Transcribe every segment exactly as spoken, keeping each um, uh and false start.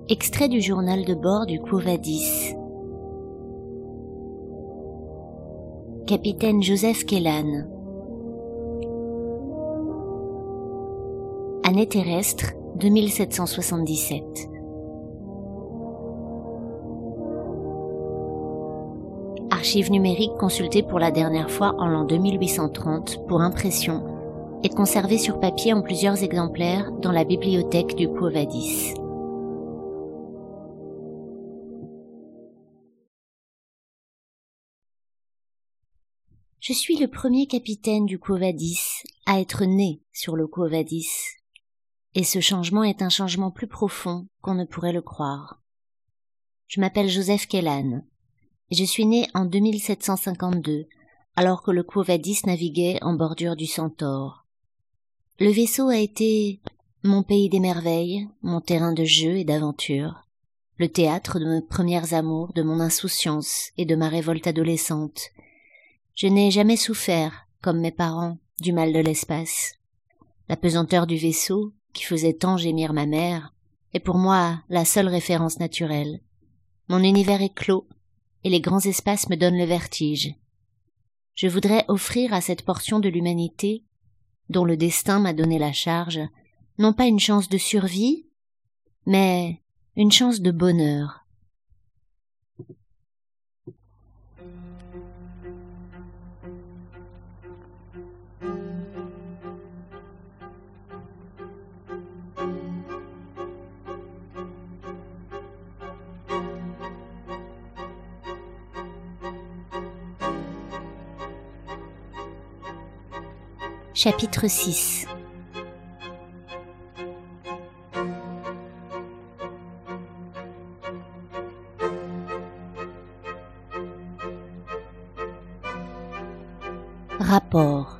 Extrait du journal de bord du Quo Vadis. Capitaine Joseph Kellan. Année terrestre deux mille sept cent soixante-dix-sept. Archives numériques consultées pour la dernière fois en l'an deux mille huit cent trente pour impression et conservées sur papier en plusieurs exemplaires dans la bibliothèque du Quo Vadis. Je suis le premier capitaine du Quo Vadis à être né sur le Quo Vadis, et ce changement est un changement plus profond qu'on ne pourrait le croire. Je m'appelle Joseph Kellan, et je suis né en deux mille sept cent cinquante-deux, alors que le Quo Vadis naviguait en bordure du Centaure. Le vaisseau a été mon pays des merveilles, mon terrain de jeu et d'aventure, le théâtre de mes premières amours, de mon insouciance et de ma révolte adolescente. Je n'ai jamais souffert, comme mes parents, du mal de l'espace. La pesanteur du vaisseau, qui faisait tant gémir ma mère, est pour moi la seule référence naturelle. Mon univers est clos, et les grands espaces me donnent le vertige. Je voudrais offrir à cette portion de l'humanité, dont le destin m'a donné la charge, non pas une chance de survie, mais une chance de bonheur. Chapitre six. Rapport.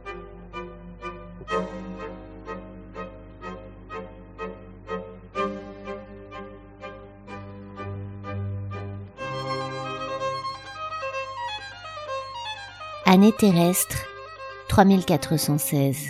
Année terrestre trois mille quatre cent seize.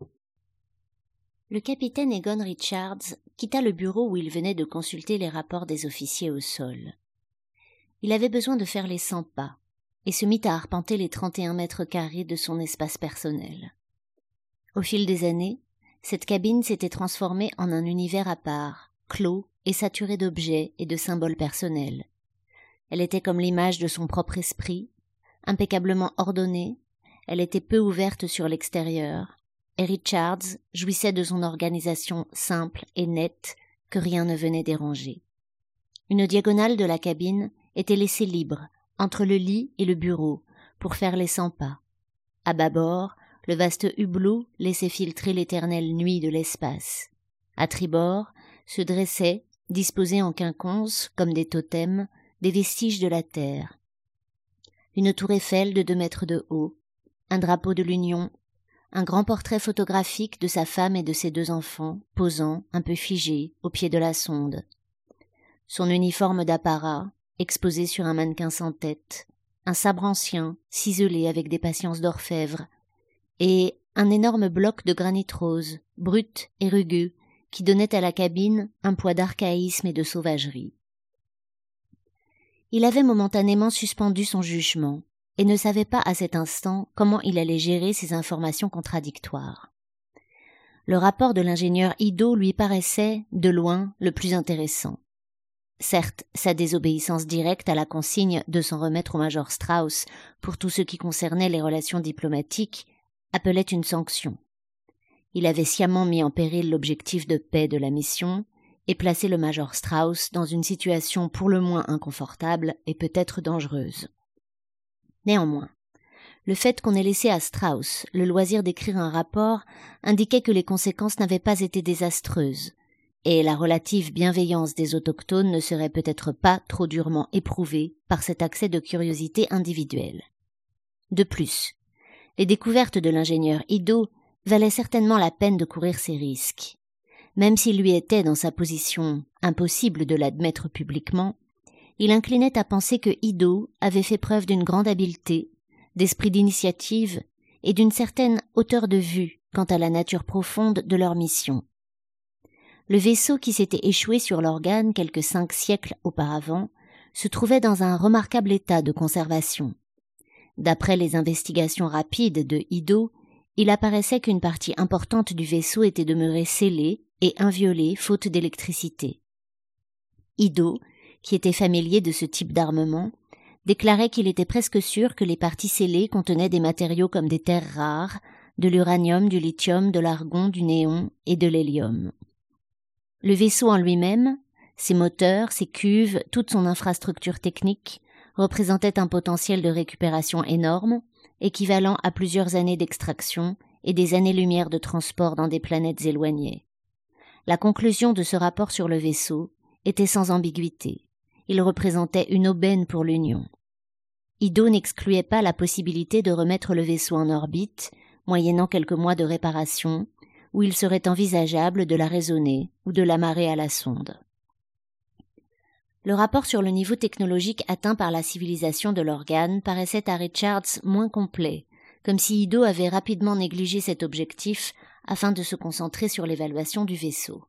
Le capitaine Egon Richards quitta le bureau où il venait de consulter les rapports des officiers au sol. Il avait besoin de faire les cent pas et se mit à arpenter les trente et un mètres carrés de son espace personnel. Au fil des années, cette cabine s'était transformée en un univers à part, clos et saturé d'objets et de symboles personnels. Elle était comme l'image de son propre esprit, impeccablement ordonnée. Elle était peu ouverte sur l'extérieur, et Richards jouissait de son organisation simple et nette que rien ne venait déranger. Une diagonale de la cabine était laissée libre, entre le lit et le bureau, pour faire les cent pas. À bâbord, le vaste hublot laissait filtrer l'éternelle nuit de l'espace. À tribord, se dressaient, disposés en quinconce, comme des totems, des vestiges de la terre. Une tour Eiffel de deux mètres de haut, un drapeau de l'Union, un grand portrait photographique de sa femme et de ses deux enfants, posant, un peu figé, au pied de la sonde. Son uniforme d'apparat, exposé sur un mannequin sans tête, un sabre ancien, ciselé avec des patiences d'orfèvre, et un énorme bloc de granit rose, brut et rugueux, qui donnait à la cabine un poids d'archaïsme et de sauvagerie. Il avait momentanément suspendu son jugement, et ne savait pas à cet instant comment il allait gérer ces informations contradictoires. Le rapport de l'ingénieur Ido lui paraissait, de loin, le plus intéressant. Certes, sa désobéissance directe à la consigne de s'en remettre au major Strauss pour tout ce qui concernait les relations diplomatiques appelait une sanction. Il avait sciemment mis en péril l'objectif de paix de la mission et placé le major Strauss dans une situation pour le moins inconfortable et peut-être dangereuse. Néanmoins, le fait qu'on ait laissé à Strauss le loisir d'écrire un rapport indiquait que les conséquences n'avaient pas été désastreuses, et la relative bienveillance des autochtones ne serait peut-être pas trop durement éprouvée par cet accès de curiosité individuelle. De plus, les découvertes de l'ingénieur Ido valaient certainement la peine de courir ces risques. Même s'il lui était, dans sa position, impossible de l'admettre publiquement, il inclinait à penser que Ido avait fait preuve d'une grande habileté, d'esprit d'initiative et d'une certaine hauteur de vue quant à la nature profonde de leur mission. Le vaisseau qui s'était échoué sur l'Organe quelques cinq siècles auparavant se trouvait dans un remarquable état de conservation. D'après les investigations rapides de Ido, il apparaissait qu'une partie importante du vaisseau était demeurée scellée et inviolée faute d'électricité. Ido, qui était familier de ce type d'armement, déclarait qu'il était presque sûr que les parties scellées contenaient des matériaux comme des terres rares, de l'uranium, du lithium, de l'argon, du néon et de l'hélium. Le vaisseau en lui-même, ses moteurs, ses cuves, toute son infrastructure technique, représentait un potentiel de récupération énorme, équivalent à plusieurs années d'extraction et des années-lumière de transport dans des planètes éloignées. La conclusion de ce rapport sur le vaisseau était sans ambiguïté. Il représentait une aubaine pour l'Union. Ido n'excluait pas la possibilité de remettre le vaisseau en orbite, moyennant quelques mois de réparation, où il serait envisageable de la raisonner ou de l'amarrer à la sonde. Le rapport sur le niveau technologique atteint par la civilisation de l'Organe paraissait à Richards moins complet, comme si Ido avait rapidement négligé cet objectif afin de se concentrer sur l'évaluation du vaisseau.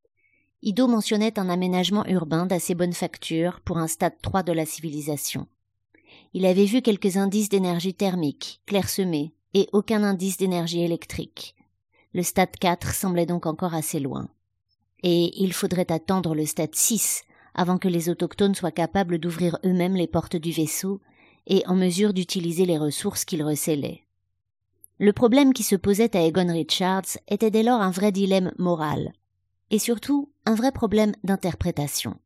Ido mentionnait un aménagement urbain d'assez bonne facture pour un stade trois de la civilisation. Il avait vu quelques indices d'énergie thermique, clairsemés, et aucun indice d'énergie électrique. Le stade quatre semblait donc encore assez loin. Et il faudrait attendre le stade six avant que les autochtones soient capables d'ouvrir eux-mêmes les portes du vaisseau et en mesure d'utiliser les ressources qu'ils recélaient. Le problème qui se posait à Egon Richards était dès lors un vrai dilemme moral, et surtout un vrai problème d'interprétation.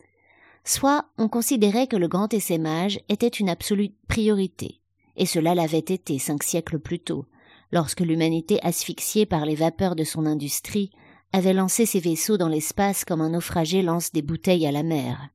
Soit on considérait que le grand essaimage était une absolue priorité, et cela l'avait été cinq siècles plus tôt, lorsque l'humanité asphyxiée par les vapeurs de son industrie avait lancé ses vaisseaux dans l'espace comme un naufragé lance des bouteilles à la mer.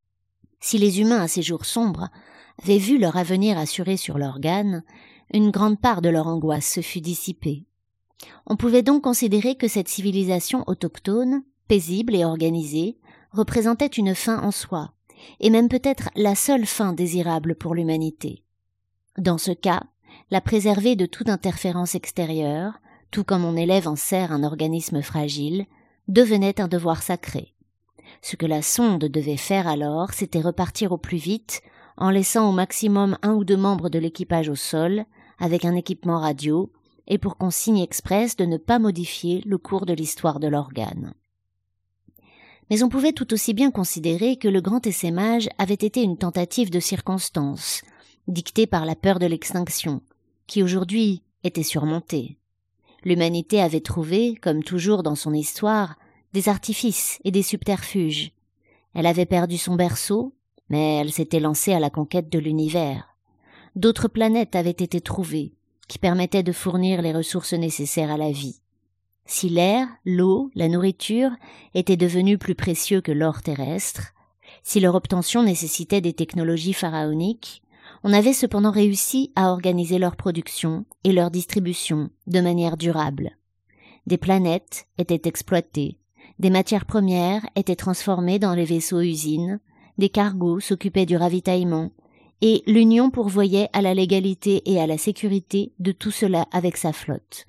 Si les humains à ces jours sombres avaient vu leur avenir assuré sur l'Organe, une grande part de leur angoisse se fut dissipée. On pouvait donc considérer que cette civilisation autochtone, paisible et organisée, représentait une fin en soi, et même peut-être la seule fin désirable pour l'humanité. Dans ce cas, la préserver de toute interférence extérieure, tout comme on élève en serre un organisme fragile, devenait un devoir sacré. Ce que la sonde devait faire alors, c'était repartir au plus vite, en laissant au maximum un ou deux membres de l'équipage au sol, avec un équipement radio, et pour consigne expresse de ne pas modifier le cours de l'histoire de l'Organe. Mais on pouvait tout aussi bien considérer que le grand essaimage avait été une tentative de circonstance, dictée par la peur de l'extinction, qui aujourd'hui était surmontée. L'humanité avait trouvé, comme toujours dans son histoire, des artifices et des subterfuges. Elle avait perdu son berceau, mais elle s'était lancée à la conquête de l'univers. D'autres planètes avaient été trouvées, qui permettaient de fournir les ressources nécessaires à la vie. Si l'air, l'eau, la nourriture étaient devenus plus précieux que l'or terrestre, si leur obtention nécessitait des technologies pharaoniques, on avait cependant réussi à organiser leur production et leur distribution de manière durable. Des planètes étaient exploitées, des matières premières étaient transformées dans les vaisseaux-usines, des cargos s'occupaient du ravitaillement, et l'Union pourvoyait à la légalité et à la sécurité de tout cela avec sa flotte.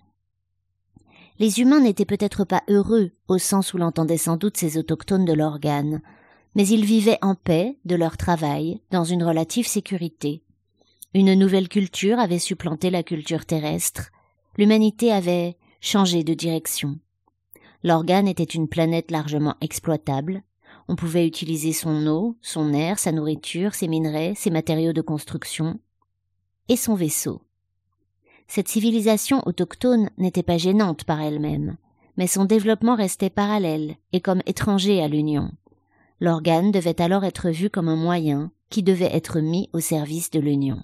Les humains n'étaient peut-être pas heureux au sens où l'entendaient sans doute ces autochtones de l'Organe, mais ils vivaient en paix de leur travail, dans une relative sécurité. Une nouvelle culture avait supplanté la culture terrestre, l'humanité avait changé de direction. L'Organe était une planète largement exploitable, on pouvait utiliser son eau, son air, sa nourriture, ses minerais, ses matériaux de construction, et son vaisseau. Cette civilisation autochtone n'était pas gênante par elle-même, mais son développement restait parallèle et comme étranger à l'Union. L'Organe devait alors être vu comme un moyen qui devait être mis au service de l'Union.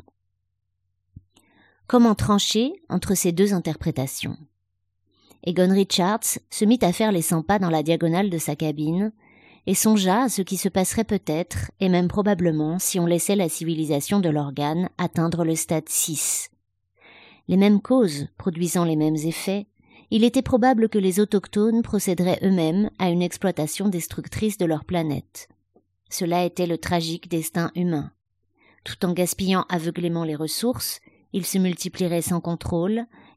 Comment trancher entre ces deux interprétations ? Egon Richards se mit à faire les cent pas dans la diagonale de sa cabine et songea à ce qui se passerait peut-être, et même probablement, si on laissait la civilisation de l'Organe atteindre le stade six. Les mêmes causes produisant les mêmes effets, il était probable que les autochtones procéderaient eux-mêmes à une exploitation destructrice de leur planète. Cela était le tragique destin humain. Tout en gaspillant aveuglément les ressources, ils se multiplieraient sans contrôle,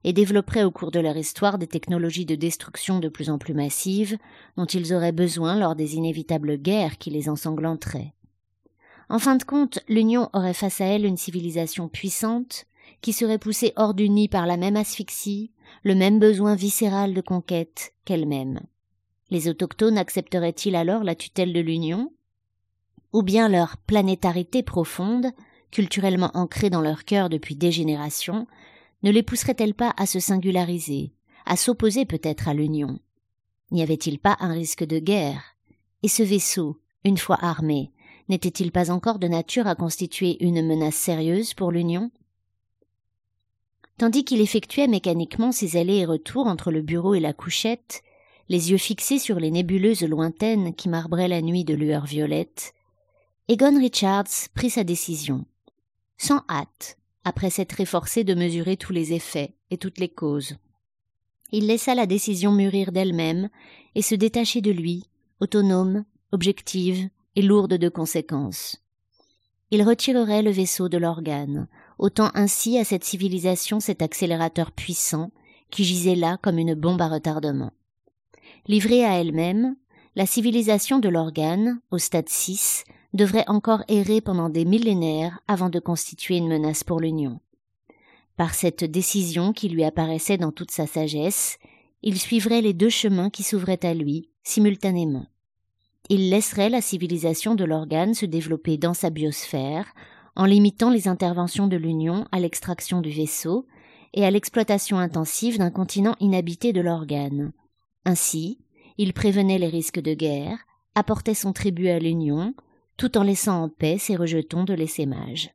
et développeraient au cours de leur histoire des technologies de destruction de plus en plus massives dont ils auraient besoin lors des inévitables guerres qui les ensanglanteraient. En fin de compte, l'Union aurait face à elle une civilisation puissante qui serait poussée hors du nid par la même asphyxie, le même besoin viscéral de conquête qu'elle-même. Les autochtones accepteraient-ils alors la tutelle de l'Union ? Ou bien leur planétarité profonde, culturellement ancrée dans leur cœur depuis des générations, ne les pousserait-elle pas à se singulariser, à s'opposer peut-être à l'Union ? N'y avait-il pas un risque de guerre ? Et ce vaisseau, une fois armé, n'était-il pas encore de nature à constituer une menace sérieuse pour l'Union ? Tandis qu'il effectuait mécaniquement ses allers et retours entre le bureau et la couchette, les yeux fixés sur les nébuleuses lointaines qui marbraient la nuit de lueurs violettes, Egon Richards prit sa décision, sans hâte, après s'être efforcé de mesurer tous les effets et toutes les causes. Il laissa la décision mûrir d'elle-même et se détacher de lui, autonome, objective et lourde de conséquences. Il retirerait le vaisseau de l'organe, ôtant ainsi à cette civilisation cet accélérateur puissant qui gisait là comme une bombe à retardement. Livrée à elle-même, la civilisation de l'organe, au stade six, devrait encore errer pendant des millénaires avant de constituer une menace pour l'Union. Par cette décision qui lui apparaissait dans toute sa sagesse, il suivrait les deux chemins qui s'ouvraient à lui, simultanément. Il laisserait la civilisation de l'organe se développer dans sa biosphère, en limitant les interventions de l'Union à l'extraction du vaisseau et à l'exploitation intensive d'un continent inhabité de l'organe. Ainsi, il prévenait les risques de guerre, apportait son tribut à l'Union, tout en laissant en paix ses rejetons de l'essaimage.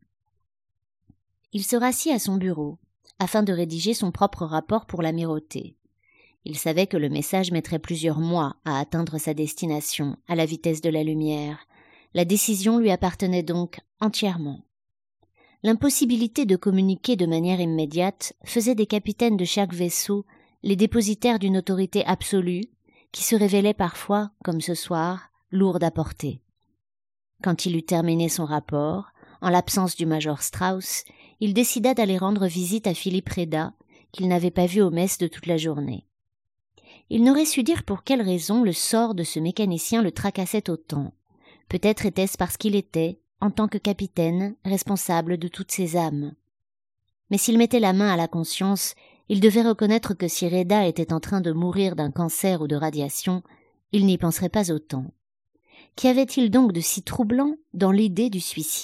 Il se rassit à son bureau, afin de rédiger son propre rapport pour l'amirauté. Il savait que le message mettrait plusieurs mois à atteindre sa destination, à la vitesse de la lumière. La décision lui appartenait donc entièrement. L'impossibilité de communiquer de manière immédiate faisait des capitaines de chaque vaisseau les dépositaires d'une autorité absolue qui se révélait parfois, comme ce soir, lourde à porter. Quand il eut terminé son rapport, en l'absence du major Strauss, il décida d'aller rendre visite à Philippe Reda, qu'il n'avait pas vu aux messes de toute la journée. Il n'aurait su dire pour quelle raison le sort de ce mécanicien le tracassait autant. Peut-être était-ce parce qu'il était, en tant que capitaine, responsable de toutes ces âmes. Mais s'il mettait la main à la conscience, il devait reconnaître que si Reda était en train de mourir d'un cancer ou de radiation, il n'y penserait pas autant. Qu'y avait-il donc de si troublant dans l'idée du suicide ?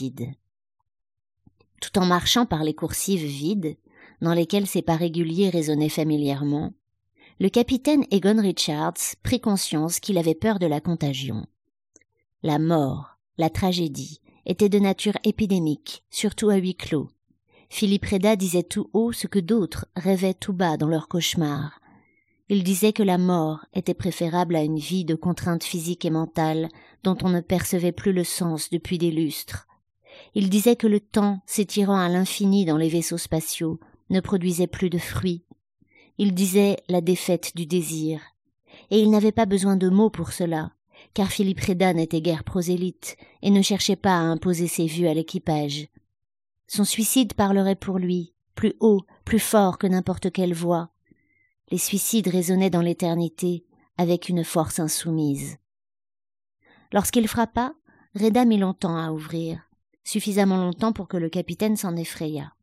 Tout en marchant par les coursives vides, dans lesquelles ses pas réguliers résonnaient familièrement, le capitaine Egon Richards prit conscience qu'il avait peur de la contagion. La mort, la tragédie, étaient de nature épidémique, surtout à huis clos. Philippe Reda disait tout haut ce que d'autres rêvaient tout bas dans leurs cauchemars. Il disait que la mort était préférable à une vie de contraintes physiques et mentales dont on ne percevait plus le sens depuis des lustres. Il disait que le temps, s'étirant à l'infini dans les vaisseaux spatiaux, ne produisait plus de fruits. Il disait la défaite du désir. Et il n'avait pas besoin de mots pour cela, car Philippe Reda n'était guère prosélyte et ne cherchait pas à imposer ses vues à l'équipage. Son suicide parlerait pour lui, plus haut, plus fort que n'importe quelle voix. Les suicides résonnaient dans l'éternité avec une force insoumise. Lorsqu'il frappa, Reda mit longtemps à ouvrir, suffisamment longtemps pour que le capitaine s'en effrayât.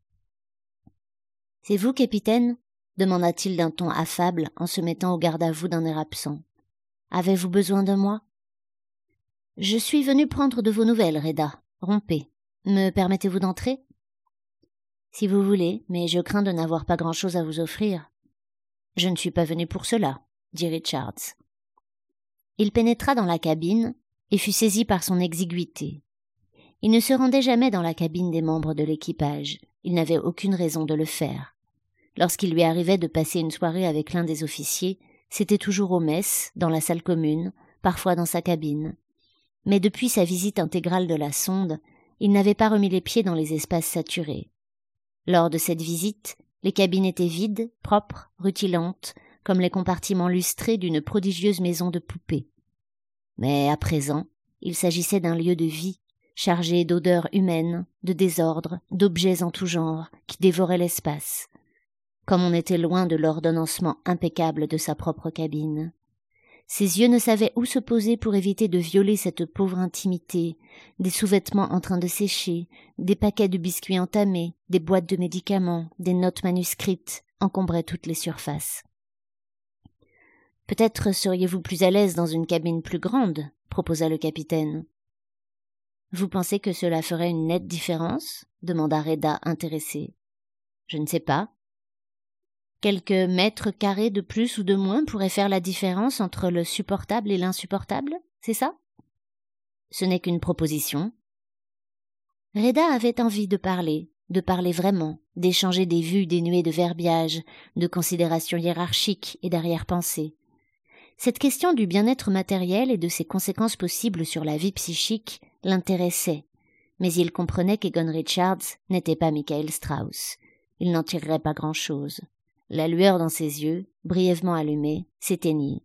« C'est vous, capitaine ?» demanda-t-il d'un ton affable en se mettant au garde-à-vous d'un air absent. « Avez-vous besoin de moi ?»« Je suis venu prendre de vos nouvelles, Reda. Rompez. Me permettez-vous d'entrer ?»« Si vous voulez, mais je crains de n'avoir pas grand-chose à vous offrir. »« Je ne suis pas venu pour cela, » dit Richards. Il pénétra dans la cabine et fut saisi par son exiguïté. Il ne se rendait jamais dans la cabine des membres de l'équipage. Il n'avait aucune raison de le faire. Lorsqu'il lui arrivait de passer une soirée avec l'un des officiers, c'était toujours aux messes, dans la salle commune, parfois dans sa cabine. Mais depuis sa visite intégrale de la sonde, il n'avait pas remis les pieds dans les espaces saturés. Lors de cette visite, les cabines étaient vides, propres, rutilantes, comme les compartiments lustrés d'une prodigieuse maison de poupées. Mais à présent, il s'agissait d'un lieu de vie, chargé d'odeurs humaines, de désordre, d'objets en tout genre, qui dévoraient l'espace. comme on était loin de l'ordonnancement impeccable de sa propre cabine. Ses yeux ne savaient où se poser pour éviter de violer cette pauvre intimité, des sous-vêtements en train de sécher, des paquets de biscuits entamés, des boîtes de médicaments, des notes manuscrites encombraient toutes les surfaces. « Peut-être seriez-vous plus à l'aise dans une cabine plus grande ?» proposa le capitaine. « Vous pensez que cela ferait une nette différence ?» demanda Reda, intéressée. « Je ne sais pas. Quelques mètres carrés de plus ou de moins pourraient faire la différence entre le supportable et l'insupportable, c'est ça ? Ce n'est qu'une proposition. » Reda avait envie de parler, de parler vraiment, d'échanger des vues dénuées de verbiage, de considérations hiérarchiques et d'arrière-pensées. Cette question du bien-être matériel et de ses conséquences possibles sur la vie psychique l'intéressait, mais il comprenait qu'Egon Richards n'était pas Michael Strauss. Il n'en tirerait pas grand-chose. La lueur dans ses yeux, brièvement allumée, s'éteignit.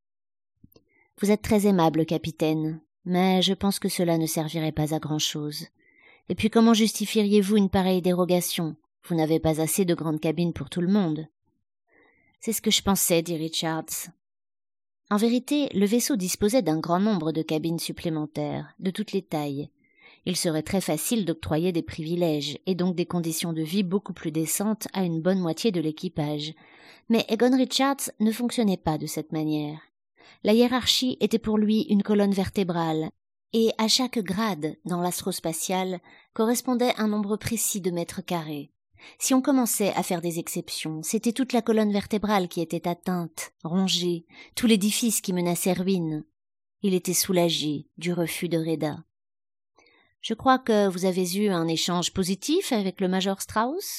« Vous êtes très aimable, capitaine, mais je pense que cela ne servirait pas à grand-chose. Et puis comment justifieriez-vous une pareille dérogation ? Vous n'avez pas assez de grandes cabines pour tout le monde. » « C'est ce que je pensais, dit Richards. En vérité, le vaisseau disposait d'un grand nombre de cabines supplémentaires, de toutes les tailles. Il serait très facile d'octroyer des privilèges, et donc des conditions de vie beaucoup plus décentes à une bonne moitié de l'équipage. Mais Egon Richards ne fonctionnait pas de cette manière. La hiérarchie était pour lui une colonne vertébrale, et à chaque grade dans l'astrospatial correspondait un nombre précis de mètres carrés. Si on commençait à faire des exceptions, c'était toute la colonne vertébrale qui était atteinte, rongée, tout l'édifice qui menaçait ruine. Il était soulagé du refus de Reda. « Je crois que vous avez eu un échange positif avec le major Strauss ? » ?»«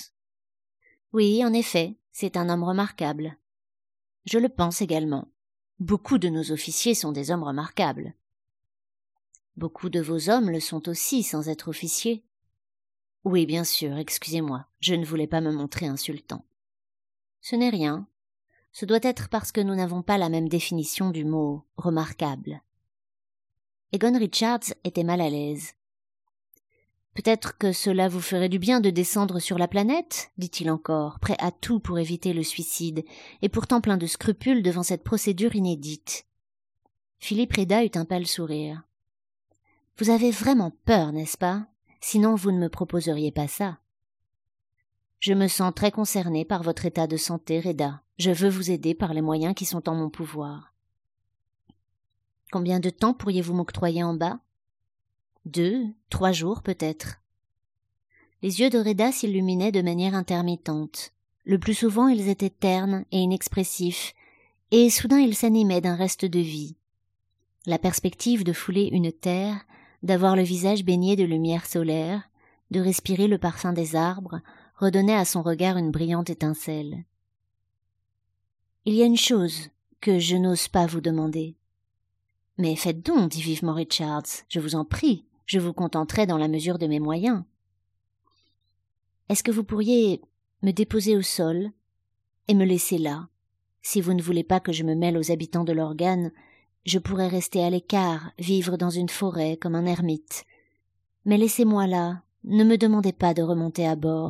Oui, en effet, c'est un homme remarquable. »« Je le pense également. Beaucoup de nos officiers sont des hommes remarquables. »« Beaucoup de vos hommes le sont aussi sans être officiers. » Oui, bien sûr, excusez-moi, je ne voulais pas me montrer insultant. Ce n'est rien. Ce doit être parce que nous n'avons pas la même définition du mot « remarquable ». Egon Richards était mal à l'aise. « Peut-être que cela vous ferait du bien de descendre sur la planète ?» dit-il encore, prêt à tout pour éviter le suicide, et pourtant plein de scrupules devant cette procédure inédite. Philippe Reda eut un pâle sourire. « Vous avez vraiment peur, n'est-ce pas ? Sinon vous ne me proposeriez pas ça. »« Je me sens très concerné par votre état de santé, Reda. Je veux vous aider par les moyens qui sont en mon pouvoir. »« Combien de temps pourriez-vous m'octroyer en bas ? » ?»« Deux, trois jours peut-être. » Les yeux de Reda s'illuminaient de manière intermittente. Le plus souvent ils étaient ternes et inexpressifs, et soudain ils s'animaient d'un reste de vie. La perspective de fouler une terre, d'avoir le visage baigné de lumière solaire, de respirer le parfum des arbres, redonnait à son regard une brillante étincelle. « Il y a une chose que je n'ose pas vous demander. »« Mais faites donc, dit vivement Richards, je vous en prie, je vous contenterai dans la mesure de mes moyens. »« Est-ce que vous pourriez me déposer au sol et me laisser là? Si vous ne voulez pas que je me mêle aux habitants de l'organe, je pourrais rester à l'écart, vivre dans une forêt comme un ermite. Mais laissez-moi là, ne me demandez pas de remonter à bord. »«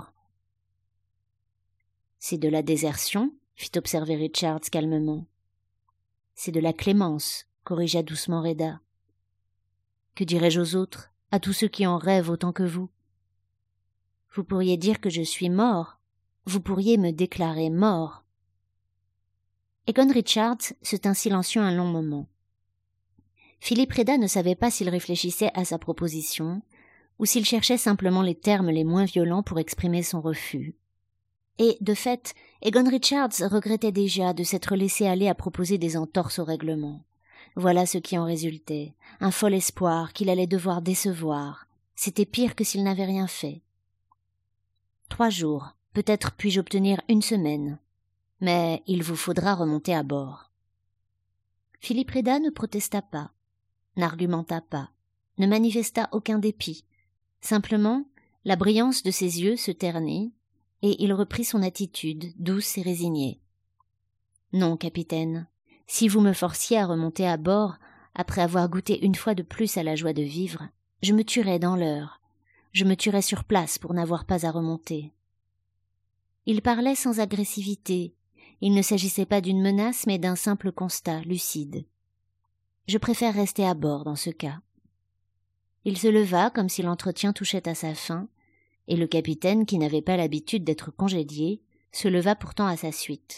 C'est de la désertion, » fit observer Richards calmement. « C'est de la clémence, » corrigea doucement Reda. « Que dirais-je aux autres, à tous ceux qui en rêvent autant que vous ? Vous pourriez dire que je suis mort, vous pourriez me déclarer mort. » Egon Richards se tint silencieux un long moment. Philippe Reda ne savait pas s'il réfléchissait à sa proposition ou s'il cherchait simplement les termes les moins violents pour exprimer son refus. Et, de fait, Egon Richards regrettait déjà de s'être laissé aller à proposer des entorses au règlement. Voilà ce qui en résultait, un fol espoir qu'il allait devoir décevoir. C'était pire que s'il n'avait rien fait. Trois jours, peut-être puis-je obtenir une semaine, mais il vous faudra remonter à bord. Philippe Reda ne protesta pas, n'argumenta pas, ne manifesta aucun dépit. Simplement, la brillance de ses yeux se ternit, et il reprit son attitude, douce et résignée. « Non, capitaine, si vous me forciez à remonter à bord, après avoir goûté une fois de plus à la joie de vivre, je me tuerais dans l'heure. Je me tuerais sur place pour n'avoir pas à remonter. » Il parlait sans agressivité. Il ne s'agissait pas d'une menace, mais d'un simple constat lucide. Je préfère rester à bord dans ce cas. Il se leva comme si l'entretien touchait à sa fin, et le capitaine, qui n'avait pas l'habitude d'être congédié, se leva pourtant à sa suite.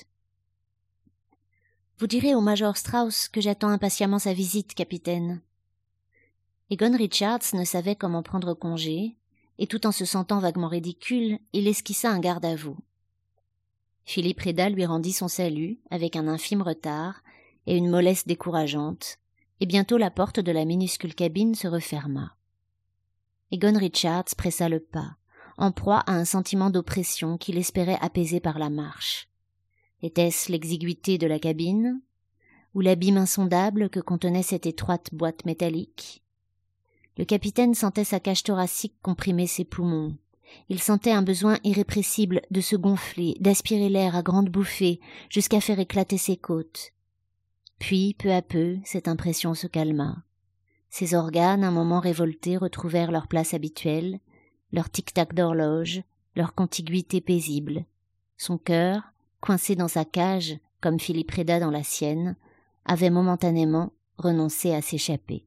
« Vous direz au major Strauss que j'attends impatiemment sa visite, capitaine. » Egon Richards ne savait comment prendre congé, et tout en se sentant vaguement ridicule, il esquissa un garde à vous. Philippe Reda lui rendit son salut, avec un infime retard, et une mollesse décourageante, et bientôt la porte de la minuscule cabine se referma. Egon Richards pressa le pas, en proie à un sentiment d'oppression qu'il espérait apaiser par la marche. Était-ce l'exiguïté de la cabine, ou l'abîme insondable que contenait cette étroite boîte métallique? Le capitaine sentait sa cage thoracique comprimer ses poumons. Il sentait un besoin irrépressible de se gonfler, d'aspirer l'air à grandes bouffées, jusqu'à faire éclater ses côtes. Puis, peu à peu, cette impression se calma. Ses organes, un moment révoltés, retrouvèrent leur place habituelle, leur tic-tac d'horloge, leur contiguïté paisible. Son cœur, coincé dans sa cage, comme Philippe Reda dans la sienne, avait momentanément renoncé à s'échapper.